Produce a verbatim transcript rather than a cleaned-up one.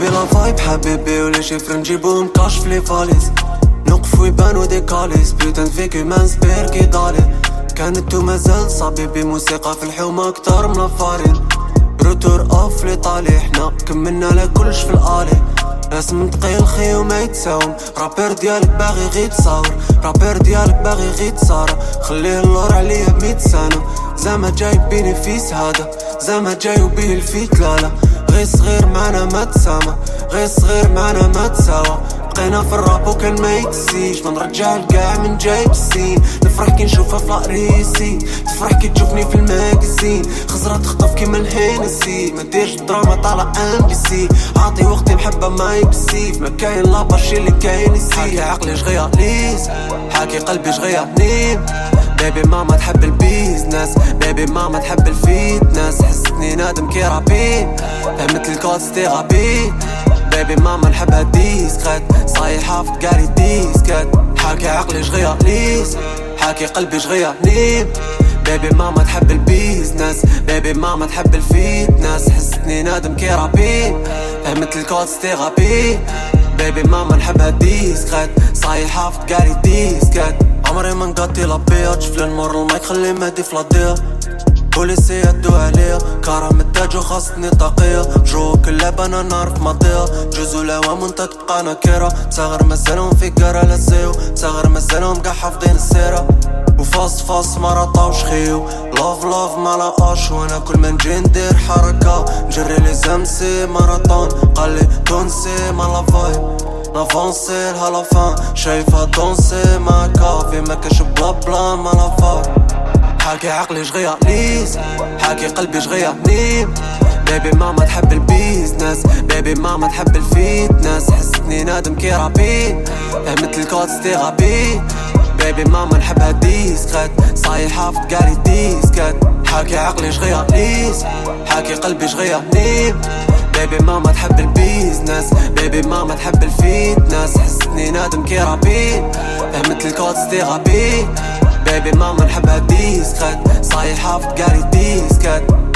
حبيبي لا فايب حبيبي ولا شي فرن نجيبوهم كاش في لي فاليز نوقفو يبانو دي كاليس بيتان فيكو ما نسبير كي دالي كانت ومازال صبيبي موسيقى في الحومة كتر من الفارين روتور اوف ليطالي حنا كملنا لكلش في الالي ناس منطقي الخي وما يتساوم رابير ديالك باغي غي تصاور رابير ديالك باغي غي تصارى خليه اللور عليا بميت سنة زعما جاي بينيفيس هذا زعما جاي وبيه الفيت لالا غير صغير معنا ما تسامى غير صغير معنا ما تساوى بقينا في الراب وكان ما يكسيش من رجال قاع من جايب السين نفرح كي نشوفها في لاريسي تفرح كي تشوفني في الماجازين خزرة تخطف كيما الهينسي ما ديرش دراما طالع ام بي سي عاطي وقتي محبة ما يكسيف ما كاين لابا شي اللي كاين يسيف حاكي عقلي شغيا ليس حاكي قلبي شغيا نيم بيبي ماما تحب البيزنس بيبي ماما تحب الفيتنس حسيتني نادم كي رابين فهمت الكود ستيغابي بيبي ماما نحبها ديسكريت صايحة في قاري ديسكت حاكي عقلي شغيا ليس حاكي قلبي شغيا نيم بيبي ماما تحب البيزنس بيبي ماما تحب الفيتنس حسيتني نادم كي رابين فهمت الكود ستيغابي بيبي ماما نحبها ديسكريت صايحة في قاري ديسكت عمري ما نقطي لا بياتش في المور المايك خلي مهدي في لاديا بوليسي يدو عليا كرم التاج وخاصتني طاقية جو كل لعبة انا نعرف ماضيها جوزو الهوام وانت تبقى نكيرة تصغر مازالهم في قارة لسيو تصغر مازالهم قاع حافظين السيرة وفاص فاص ما رطاوش خيو لاف لاف ما لقاش وانا كل ما نجي ندير حركة نجري لي زمسي ماراطون قالي تونسي ما لا فايب نافونسي لها فان شايفها دونسي ما كافي ما كاش بلا بلا ما لا فايب حاكي عقلي شغيا ليس حاكي قلبي شغيا نيم بيبي ماما تحب البيزنس بيبي ماما تحب الفيتنس حسيتني نادم كي رابين فهمت الكود ستيغابي بيبي ماما نحبها ديسكريت صايحة في قاري ديسكت حاكي عقلي شغيا ليس حاكي قلبي شغيا نيم بيبي ماما تحب البيزنس بيبي ماما تحب الفيتنس حسيتني نادم كي رابين فهمت الكود ستيغابي بيبي ماما نحبها ديسكريت صايحة في قاري ديسكت